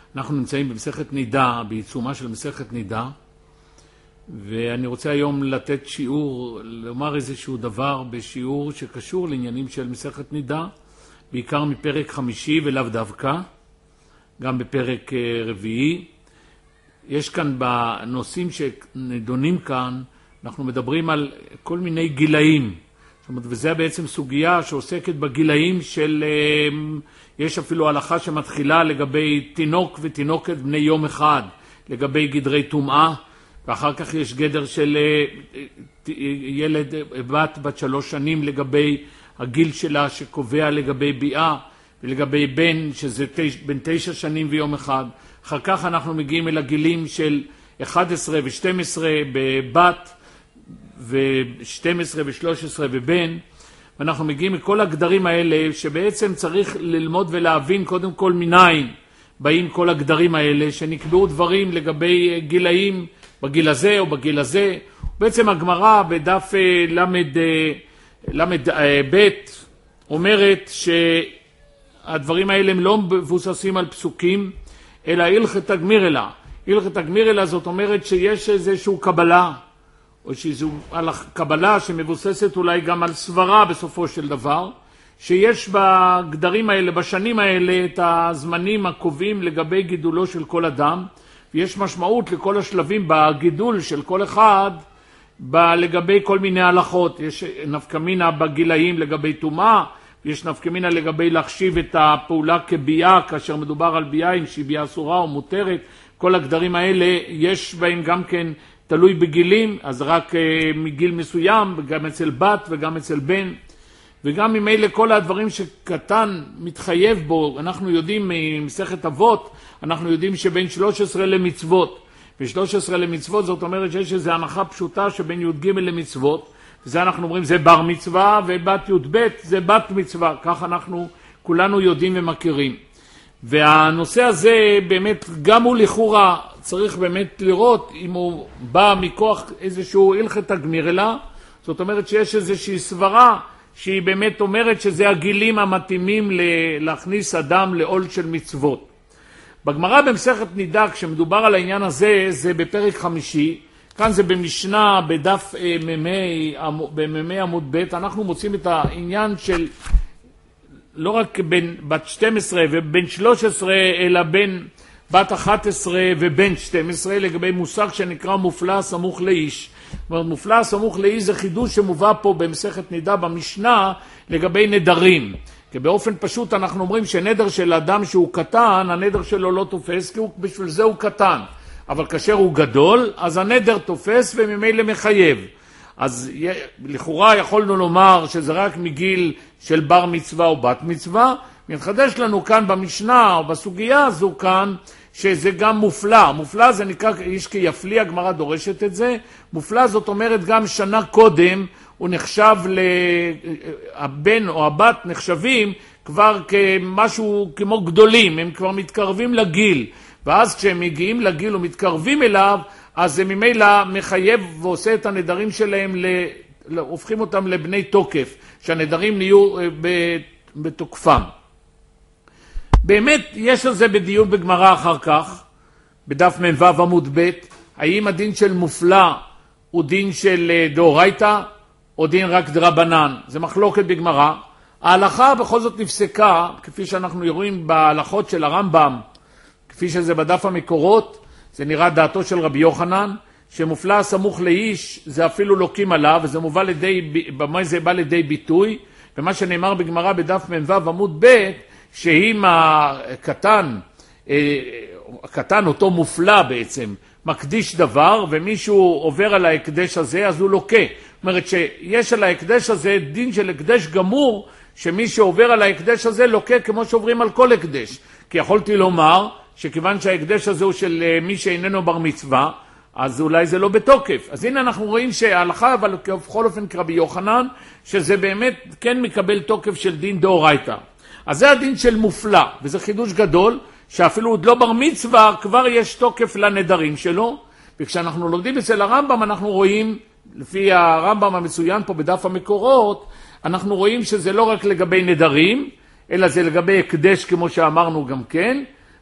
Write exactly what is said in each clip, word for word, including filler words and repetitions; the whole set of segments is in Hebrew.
אנחנו נמצאים במסכת נידה, בעיצומה של מסכת נידה, ואני רוצה היום לתת שיעור, לומר איזשהו דבר בשיעור שקשור לעניינים של מסכת נידה, בעיקר מפרק חמישי ולאו דווקא, גם בפרק רביעי. יש כאן בנושאים שנדונים כאן, אנחנו מדברים על כל מיני גילאים, זאת אומרת, וזה בעצם סוגיה שעוסקת בגילאים של, יש אפילו הלכה שמתחילה לגבי תינוק ותינוקת בני יום אחד, לגבי גדרי טומאה, ואחר כך יש גדר של ילד, בת בת שלוש שנים לגבי הגיל שלה שקובע לגבי ביאה, ולגבי בן שזה תש, בין תשע שנים ויום אחד. אחר כך אנחנו מגיעים אל הגילים של אחת עשרה ו-שתים עשרה בבת, ו-שתים עשרה ו-שלוש עשרה בבן, ואנחנו מגיעים לכל הגדרים האלה שבעצם צריך ללמוד ולהבין קודם כל מניין באים כל הגדרים האלה שנקבעו דברים לגבי גילאים בגיל הזה או בגיל הזה. בעצם הגמרא בדף למד, למד ב' אומרת שהדברים האלה הם לא מבוססים על פסוקים אלא הלכת הגמירלה. הלכת הגמירלה זאת אומרת שיש איזשהו קבלה או שזו על הקבלה שמבוססת אולי גם על סברה בסופו של דבר, שיש בגדרים האלה, בשנים האלה, את הזמנים הקובעים לגבי גידולו של כל אדם, ויש משמעות לכל השלבים בגידול של כל אחד, לגבי כל מיני הלכות. יש נפקמינה בגילאים לגבי טומאה, ויש נפקמינה לגבי להחשיב את הפעולה כביאה, כאשר מדובר על ביאה, אם שהיא ביאה אסורה או מותרת. כל הגדרים האלה יש בהם גם כן, תלוי בגילים, אז רק uh, מגיל מסוים, גם אצל בת וגם אצל בן, וגם ממילא כל הדברים שקטן מתחייב בו. אנחנו יודעים ממסכת אבות, אנחנו יודעים שבין שלוש עשרה למצוות, ו-שלוש עשרה למצוות זאת אומרת שיש איזו הנחה פשוטה שבין י' ג' למצוות, וזה אנחנו אומרים זה בר מצווה, ובת י' ב' זה בת מצווה, כך אנחנו כולנו יודעים ומכירים. והנושא הזה באמת גם הוא לכאורה צריך באמת לראות אם הוא בא מכוח איזשהו הלכת הגמירלה, זאת אומרת שיש איזושהי סברה שהיא באמת אומרת שזה הגילים המתאימים להכניס אדם לעול של מצוות. בגמרא במסכת נידה כשמדובר על העניין הזה זה בפרק חמישי, כאן זה במשנה בדף בממי עמוד ב', אנחנו מוצאים את העניין של לא רק בין בת שתים עשרה ובין שלוש עשרה, אלא בין בת אחת עשרה ובין שתים עשרה, לגבי מושג שנקרא מופלא סמוך לאיש. מופלא סמוך לאיש זה חידוש שמובא פה במסכת נידה במשנה לגבי נדרים. כי באופן פשוט אנחנו אומרים שנדר של אדם שהוא קטן, הנדר שלו לא תופס, כי הוא, בשביל זה הוא קטן. אבל כאשר הוא גדול, אז הנדר תופס וממילא מחייב. אז לכאורה יכולנו לומר שזה רק מגיל של בר מצווה או בת מצווה, מתחדש לנו כאן במשנה או בסוגיה הזו כאן שזה גם מופלא. מופלא זה נקרא איש כיפלי, הגמרא דורשת את זה. מופלא זאת אומרת גם שנה קודם הוא נחשב, הבן או הבת נחשבים כבר כמשהו כמו גדולים, הם כבר מתקרבים לגיל, ואז כשהם מגיעים לגיל ומתקרבים אליו, אז זה ממילא מחייב ועושה את הנדרים שלהם, הופכים אותם לבני תוקף, שהנדרים נהיו בתוקפם. באמת יש על זה בדיון בגמרא אחר כך, בדף מ"ו עמוד ב', האם הדין של מופלא הוא דין של דאורייתא או דין רק דרבנן. זה מחלוקת בגמרא. ההלכה בכל זאת נפסקה, כפי שאנחנו רואים בהלכות של הרמב"ם, כפי שזה בדף המקורות, זה נראה דעתו של רבי יוחנן, שמופלא סמוך לאיש זה אפילו לוקים עליו, וזה מובא לידי, במה זה בא לידי ביטוי, ומה שנאמר בגמרא בדף מ"ו עמוד ב', שאם הקטן, הקטן אותו מופלא בעצם, מקדיש דבר, ומישהו עובר על ההקדש הזה, אז הוא לוקה. זאת אומרת שיש על ההקדש הזה דין של הקדש גמור, שמי שעובר על ההקדש הזה לוקה כמו שעוברים על כל הקדש. כי יכולתי לומר שכיוון שההקדש הזה הוא של מי שאיננו בר מצווה, אז אולי זה לא בתוקף. אז הנה אנחנו רואים שההלכה, אבל בכל אופן כרבי יוחנן, שזה באמת כן מקבל תוקף של דין דאורייתא. אז זה הדין של מופלא, וזה חידוש גדול, שאפילו עוד לא בר מצווה, כבר יש תוקף לנדרים שלו. וכשאנחנו לומדים אצל הרמב"ם, אנחנו רואים, לפי הרמב"ם המצוין פה בדף המקורות, אנחנו רואים שזה לא רק לגבי נדרים, אלא זה לגבי הקדש כמו שאמרנו גם כן,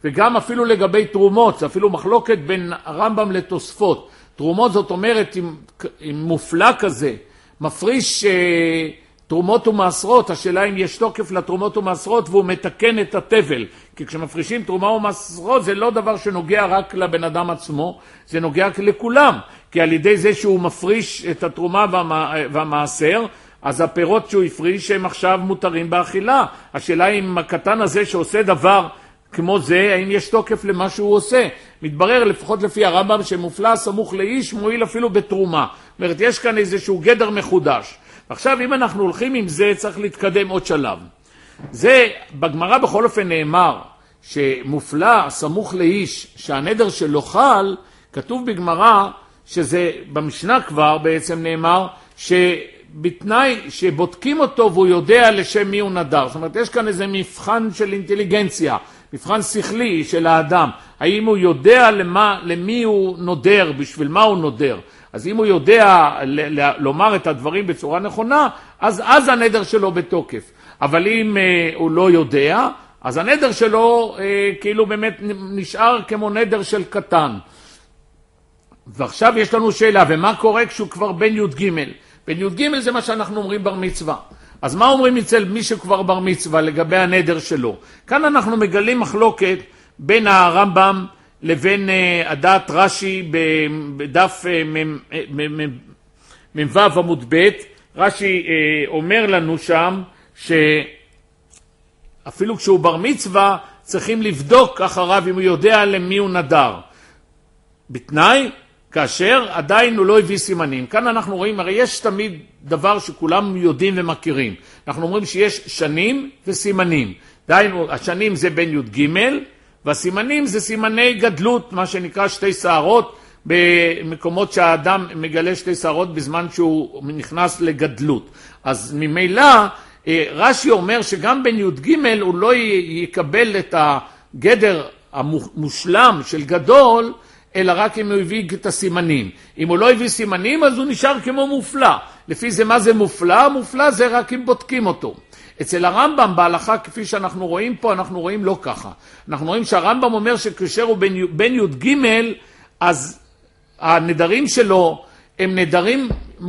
וגם אפילו לגבי תרומות, זה אפילו מחלוקת בין הרמב"ם לתוספות. תרומות זאת אומרת, עם, עם מופלא כזה, מפריש אה, תרומות ומעשרות, השאלה אם יש תוקף לתרומות ומעשרות, והוא מתקן את התבל. כי כשמפרישים תרומה ומעשרות, זה לא דבר שנוגע רק לבן אדם עצמו, זה נוגע לכולם. כי על ידי זה שהוא מפריש את התרומה והמע... והמעשר, אז הפירות שהוא הפריש הם עכשיו מותרים באכילה. השאלה אם הקטן הזה שעושה דבר כמו זה, האם יש תוקף למה שהוא עושה. מתברר לפחות לפי הרמב"ם שמופלא סמוך לאיש מועיל אפילו בתרומה. זאת אומרת, יש כאן איזשהו גדר מחודש. עכשיו אם אנחנו הולכים עם זה, צריך להתקדם עוד שלב. זה, בגמרא בכל אופן נאמר, שמופלא סמוך לאיש, שהנדר שלו חל, כתוב בגמרא, שזה במשנה כבר בעצם נאמר, שבתנאי שבודקים אותו והוא יודע לשם מי הוא נדר. זאת אומרת, יש כאן איזה מבחן של אינטליגנציה, מבחן שכלי של האדם. האם הוא יודע למה, למי הוא נודר, בשביל מה הוא נודר. אז אם הוא יודע ל- ל- לומר את הדברים בצורה נכונה, אז, אז הנדר שלו בתוקף. אבל אם אה, הוא לא יודע, אז הנדר שלו אה, כאילו באמת נשאר כמו נדר של קטן. ועכשיו יש לנו שאלה, ומה קורה כשהוא כבר בן י"ג? בן י"ג זה מה שאנחנו אומרים בר מצווה. אז מה אומרים אצל מי שכבר בר מצווה לגבי הנדר שלו? כאן אנחנו מגלים מחלוקת בין הרמב"ם לבין הדעת רש"י בדף מ"ו עמוד ב'. רש"י אומר לנו שם שאפילו כשהוא בר מצווה צריכים לבדוק אחריו אם הוא יודע למי הוא נדר. בתנאי כאשר עדיין הוא לא הביא סימנים. כאן אנחנו רואים, הרי יש תמיד דבר שכולם יודעים ומכירים. אנחנו אומרים שיש שנים וסימנים. דהיינו, השנים זה בין י"ג, והסימנים זה סימני גדלות, מה שנקרא שתי שערות, במקומות שהאדם מגלה שתי שערות בזמן שהוא נכנס לגדלות. אז ממילא, רש"י אומר שגם בין י"ג הוא לא יקבל את הגדר המושלם של גדול, אלא רק אם הוא הביא את הסימנים. אם הוא לא הביא סימנים, אז הוא נשאר כמו מופלא. לפי זה מה זה מופלא? מופלא זה רק אם בודקים אותו. אצל הרמב"ם בהלכה, כפי שאנחנו רואים פה, אנחנו רואים לא ככה. אנחנו רואים שהרמב"ם אומר שכאשר הוא בן, בן י"ג, אז הנדרים שלו הם נדרים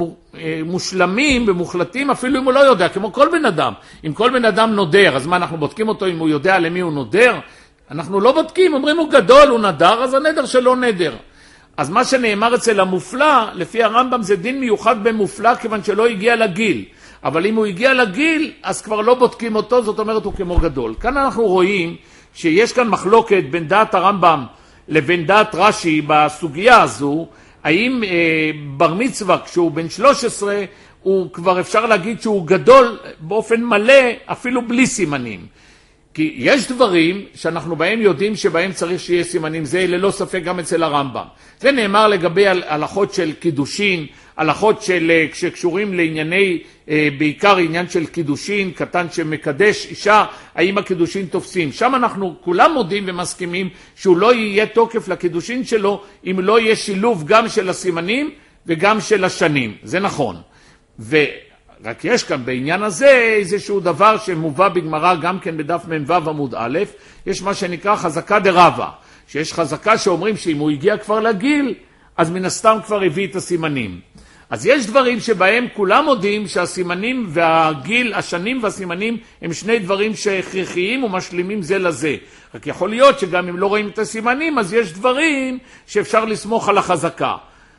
מושלמים ומוחלטים, אפילו אם הוא לא יודע, כמו כל בן אדם. אם כל בן אדם נודר, אז מה, אנחנו בודקים אותו אם הוא יודע למי הוא נודר? אנחנו לא בודקים, אומרים הוא גדול, הוא נדר, אז הנדר שלו נדר. אז מה שנאמר אצל המופלא, לפי הרמב"ם זה דין מיוחד במופלא, כיוון שלא הגיע לגיל. אבל אם הוא הגיע לגיל, אז כבר לא בודקים אותו, זאת אומרת הוא כמו גדול. כאן אנחנו רואים שיש כאן מחלוקת בין דעת הרמב"ם לבין דעת רש"י בסוגיה הזו, האם אה, בר מצווה כשהוא בן שלוש עשרה, הוא כבר אפשר להגיד שהוא גדול באופן מלא, אפילו בלי סימנים. כי יש דברים שאנחנו בהם יודעים שבהם צריך שיהיה סימנים, זה ללא ספק גם אצל הרמב"ם. זה נאמר לגבי הלכות של קידושין, הלכות של, שקשורים לענייני, בעיקר עניין של קידושין, קטן שמקדש אישה, האם הקידושין תופסים. שם אנחנו כולם מודים ומסכימים שהוא לא יהיה תוקף לקידושין שלו, אם לא יהיה שילוב גם של הסימנים וגם של השנים. זה נכון. ו... רק יש כאן בעניין הזה איזשהו דבר שמובא בגמרא גם כן בדף מ"ו עמוד א', יש מה שנקרא חזקה דרבה, שיש חזקה שאומרים שאם הוא הגיע כבר לגיל, אז מן הסתם כבר הביא את הסימנים. אז יש דברים שבהם כולם יודעים שהסימנים והגיל, השנים והסימנים הם שני דברים שהכרחיים ומשלימים זה לזה. רק יכול להיות שגם אם לא רואים את הסימנים, אז יש דברים שאפשר לסמוך על החזקה.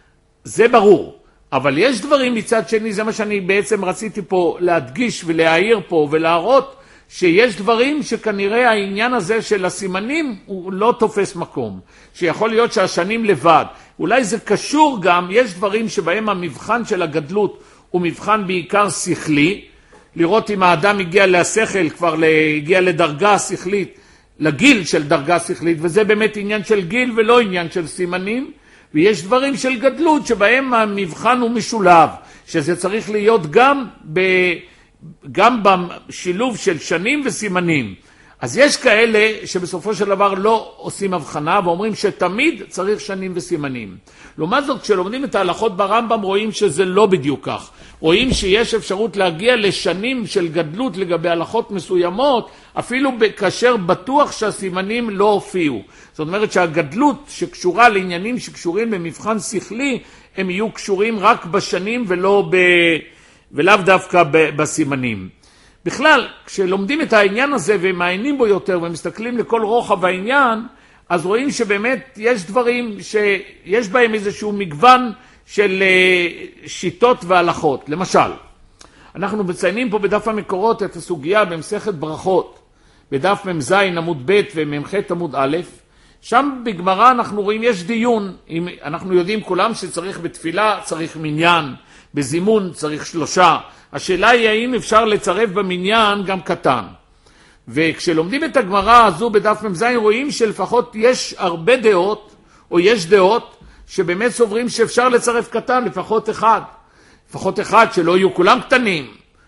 זה ברור. אבל יש דברים מצד שני, זה מה שאני בעצם רציתי פה להדגיש ולהעיר פה ולהראות, שיש דברים שכנראה העניין הזה של הסימנים הוא לא תופס מקום. שיכול להיות שהשנים לבד. אולי זה קשור גם, יש דברים שבהם המבחן של הגדלות הוא מבחן בעיקר שכלי, לראות אם האדם הגיע לשכל, כבר הגיע לדרגה שכלית, לגיל של דרגה שכלית, וזה באמת עניין של גיל ולא עניין של סימנים. ויש דברים של גדלות שבהם המבחן הוא משולב, שזה צריך להיות גם, ב, גם בשילוב של שנים וסימנים. אז יש כאלה שבסופו של דבר לא עושים הבחנה ואומרים שתמיד צריך שנים וסימנים. לעומת זאת, כשלומדים את ההלכות ברמב"ם רואים שזה לא בדיוק כך. רואים שיש אפשרות להגיע לשנים של גדלות לגבי הלכות מסוימות, אפילו כאשר בטוח שהסימנים לא הופיעו. זאת אומרת שהגדלות שקשורה לעניינים שקשורים במבחן שכלי, הם יהיו קשורים רק בשנים ולא ב... ולאו דווקא בסימנים. בכלל, כשלומדים את העניין הזה ומעיינים בו יותר ומסתכלים לכל רוחב העניין, אז רואים שבאמת יש דברים שיש בהם איזשהו מגוון של שיטות והלכות. למשל, אנחנו מציינים פה בדף המקורות את הסוגיה במסכת ברכות, בדף ממז עמוד ב' וממח עמוד א', שם בגמרא אנחנו רואים יש דיון, אנחנו יודעים כולם שצריך בתפילה, צריך מניין, בזימון צריך שלושה. השאלה היא האם אפשר לצרף במניין גם קטן. וכשלומדים את הגמרא הזו בדף ממז רואים שלפחות יש הרבה דעות, או יש דעות שבאמת סוברים שאפשר לצרף קטן, לפחות אחד. לפחות אחד שלא יהיו כולם קטנים.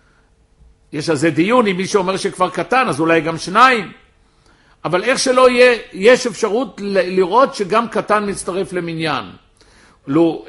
יש על זה דיון, אם מי שאומר שכבר קטן, אז אולי גם שניים. אבל איך שלא יהיה, יש אפשרות לראות שגם קטן מצטרף למניין. לא,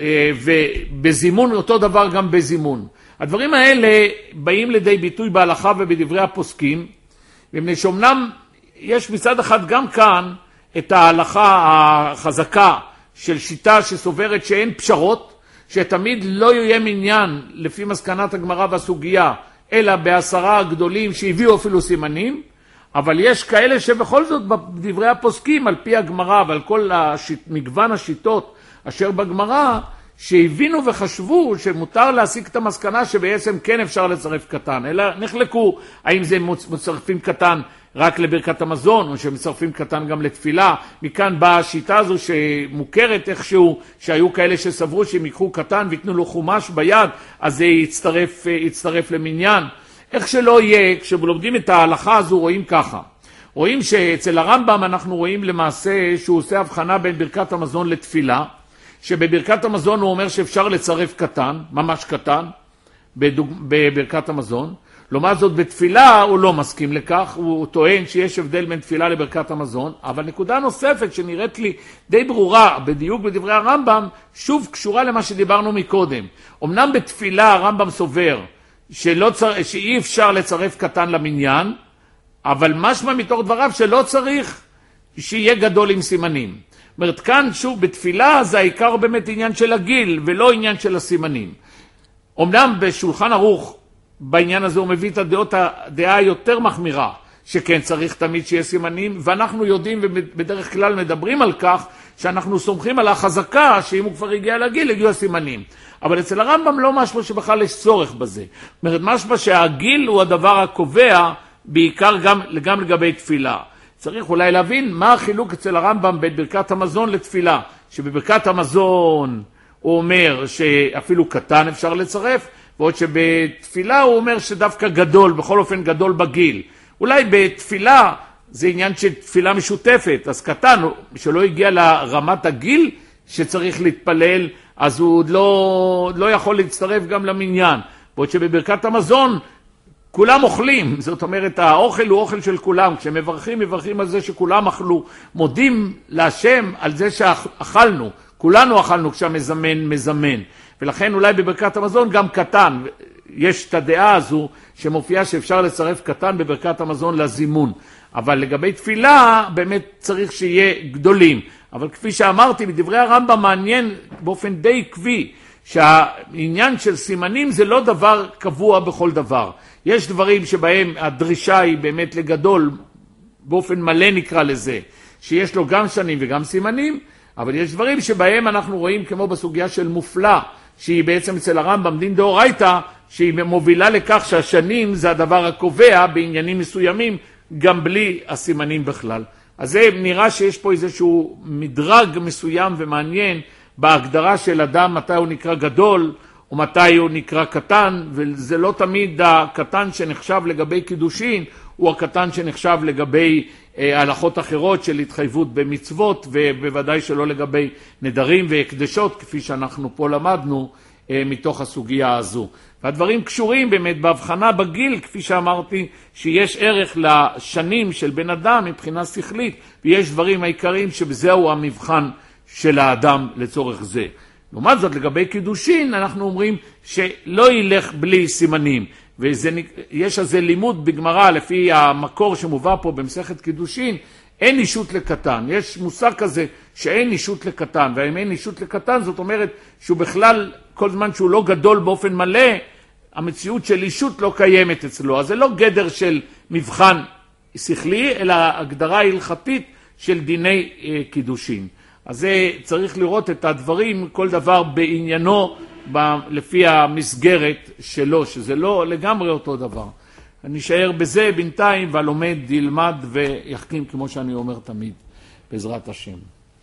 ובזימון אותו דבר גם בזימון. הדברים האלה באים לידי ביטוי בהלכה ובדברי הפוסקים, ומפני שאומנם יש מצד אחד גם כאן את ההלכה החזקה של שיטה שסוברת שאין פשרות, שתמיד לא יהיה מניין לפי מסקנת הגמרא והסוגיה, אלא בעשרה הגדולים שהביאו אפילו סימנים, אבל יש כאלה שבכל זאת בדברי הפוסקים על פי הגמרא ועל כל השיט, מגוון השיטות אשר בגמרא, שהבינו וחשבו שמותר להסיק את המסקנה שבעצם כן אפשר לצרף קטן, אלא נחלקו האם זה מצרפים קטן רק לברכת המזון או שמצרפים קטן גם לתפילה. מכאן באה השיטה הזו שמוכרת איכשהו, שהיו כאלה שסברו שהם יקחו קטן ויתנו לו חומש ביד, אז זה יצטרף, יצטרף למניין. איך שלא יהיה, כשלומדים את ההלכה הזו רואים ככה. רואים שאצל הרמב"ם אנחנו רואים למעשה שהוא עושה הבחנה בין ברכת המזון לתפילה, שבברכת המזון הוא אומר שאפשר לצרף קטן, ממש קטן, בדוג... בברכת המזון. לעומת זאת בתפילה הוא לא מסכים לכך, הוא טוען שיש הבדל בין תפילה לברכת המזון, אבל נקודה נוספת שנראית לי די ברורה בדיוק בדברי הרמב"ם, שוב קשורה למה שדיברנו מקודם. אמנם בתפילה הרמב"ם סובר שלא צר... שאי אפשר לצרף קטן למניין, אבל משמע מתוך דבריו שלא צריך שיהיה גדול עם סימנים. זאת אומרת, כאן שוב בתפילה זה העיקר באמת עניין של הגיל ולא עניין של הסימנים. אמנם בשולחן ערוך בעניין הזה הוא מביא את הדעות, הדעה היותר מחמירה, שכן צריך תמיד שיהיה סימנים, ואנחנו יודעים ובדרך כלל מדברים על כך שאנחנו סומכים על החזקה שאם הוא כבר הגיע לגיל הגיעו הסימנים. אבל אצל הרמב"ם לא משמע שבכלל יש צורך בזה. זאת אומרת, משמע שהגיל הוא הדבר הקובע בעיקר גם, גם לגבי תפילה. צריך אולי להבין מה החילוק אצל הרמב"ם בין ברכת המזון לתפילה, שבברכת המזון הוא אומר שאפילו קטן אפשר לצרף, ועוד שבתפילה הוא אומר שדווקא גדול, בכל אופן גדול בגיל. אולי בתפילה זה עניין של תפילה משותפת, אז קטן, שלא הגיע לרמת הגיל שצריך להתפלל, אז הוא עוד לא, לא יכול להצטרף גם למניין. ועוד שבברכת המזון כולם אוכלים, זאת אומרת האוכל הוא אוכל של כולם, כשמברכים מברכים על זה שכולם אכלו, מודים להשם על זה שאכלנו, כולנו אכלנו כשהמזמן מזמן, ולכן אולי בברכת המזון גם קטן, יש את הדעה הזו שמופיעה שאפשר לצרף קטן בברכת המזון לזימון, אבל לגבי תפילה באמת צריך שיהיה גדולים, אבל כפי שאמרתי בדברי הרמב"ם מעניין באופן די עקבי, שהעניין של סימנים זה לא דבר קבוע בכל דבר. יש דברים שבהם הדרישה היא באמת לגדול, באופן מלא נקרא לזה, שיש לו גם שנים וגם סימנים, אבל יש דברים שבהם אנחנו רואים כמו בסוגיה של מופלא, שהיא בעצם אצל הרמב"ם דין דאורייתא, שהיא מובילה לכך שהשנים זה הדבר הקובע בעניינים מסוימים, גם בלי הסימנים בכלל. אז זה נראה שיש פה איזשהו מדרג מסוים ומעניין, בהגדרה של אדם מתי הוא נקרא גדול ומתי הוא נקרא קטן, וזה לא תמיד הקטן שנחשב לגבי קידושין, הוא הקטן שנחשב לגבי אה, הלכות אחרות של התחייבות במצוות, ובוודאי שלא לגבי נדרים והקדשות, כפי שאנחנו פה למדנו מתוך הסוגיה הזו. והדברים קשורים באמת בהבחנה בגיל, כפי שאמרתי, שיש ערך לשנים של בן אדם מבחינה שכלית, ויש דברים העיקריים שבזהו המבחן של האדם לצורך זה. לעומת זאת, לגבי קידושין, אנחנו אומרים שלא ילך בלי סימנים. ויש איזה לימוד בגמרא, לפי המקור שמובא פה במסכת קידושין, אין אישות לקטן. יש מושג כזה שאין אישות לקטן, ואם אין אישות לקטן, זאת אומרת שהוא בכלל, כל זמן שהוא לא גדול באופן מלא, המציאות של אישות לא קיימת אצלו. אז זה לא גדר של מבחן שכלי, אלא הגדרה הלכתית של דיני קידושין. אז זה צריך לראות את הדברים, כל דבר בעניינו, לפי המסגרת שלו, שזה לא לגמרי אותו דבר. אני אשאר בזה בינתיים, והלומד ילמד ויחכים, כמו שאני אומר תמיד, בעזרת השם.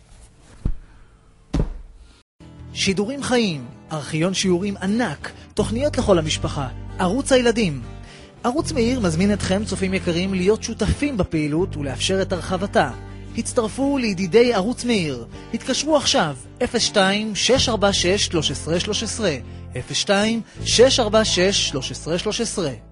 שידורים חיים, ארכיון שיעורים ענק, תוכניות לכל המשפחה, ערוץ הילדים. ערוץ מאיר מזמין אתכם, צופים יקרים, להיות שותפים בפעילות ולאפשר את הרחבתה. הצטרפו לידידי ערוץ מאיר. התקשרו עכשיו אפס שתיים שש ארבע שש שלוש עשרה שלוש עשרה אפס שתיים שש ארבע שש שלוש עשרה שלוש עשרה.